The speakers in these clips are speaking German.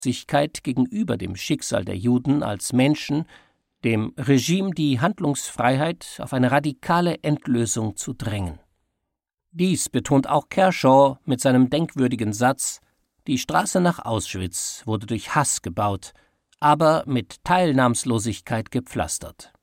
gegenüber dem Schicksal der Juden als Menschen, dem Regime die Handlungsfreiheit auf eine radikale Endlösung zu drängen. Dies betont auch Kershaw mit seinem denkwürdigen Satz: Die Straße nach Auschwitz wurde durch Hass gebaut, aber mit Teilnahmslosigkeit gepflastert.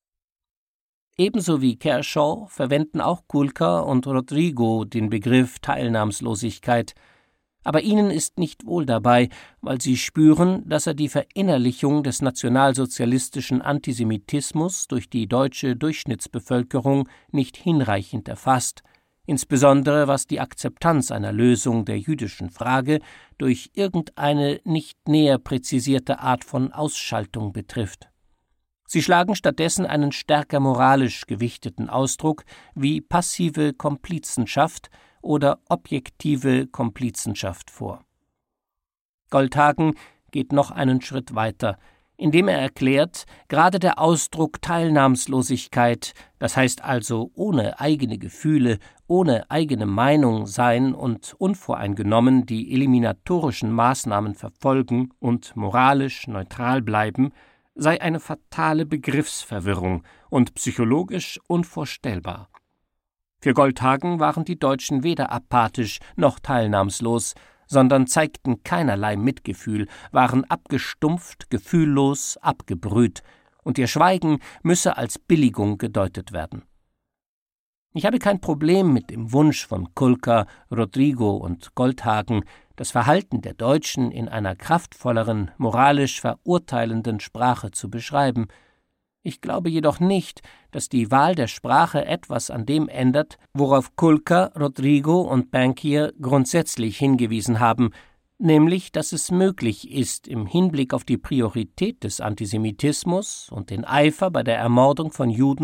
Ebenso wie Kershaw verwenden auch Kulka und Rodrigo den Begriff Teilnahmslosigkeit, aber ihnen ist nicht wohl dabei, weil sie spüren, dass er die Verinnerlichung des nationalsozialistischen Antisemitismus durch die deutsche Durchschnittsbevölkerung nicht hinreichend erfasst, insbesondere was die Akzeptanz einer Lösung der jüdischen Frage durch irgendeine nicht näher präzisierte Art von Ausschaltung betrifft. Sie schlagen stattdessen einen stärker moralisch gewichteten Ausdruck wie passive Komplizenschaft oder objektive Komplizenschaft vor. Goldhagen geht noch einen Schritt weiter, indem er erklärt, gerade der Ausdruck Teilnahmslosigkeit, das heißt also ohne eigene Gefühle, ohne eigene Meinung sein und unvoreingenommen die eliminatorischen Maßnahmen verfolgen und moralisch neutral bleiben, sei eine fatale Begriffsverwirrung und psychologisch unvorstellbar. Für Goldhagen waren die Deutschen weder apathisch noch teilnahmslos, sondern zeigten keinerlei Mitgefühl, waren abgestumpft, gefühllos, abgebrüht, und ihr Schweigen müsse als Billigung gedeutet werden. Ich habe kein Problem mit dem Wunsch von Kulka, Rodrigo und Goldhagen, das Verhalten der Deutschen in einer kraftvolleren, moralisch verurteilenden Sprache zu beschreiben. Ich glaube jedoch nicht, dass die Wahl der Sprache etwas an dem ändert, worauf Kulka, Rodrigo und Bankier grundsätzlich hingewiesen haben, nämlich, dass es möglich ist, im Hinblick auf die Priorität des Antisemitismus und den Eifer bei der Ermordung von Juden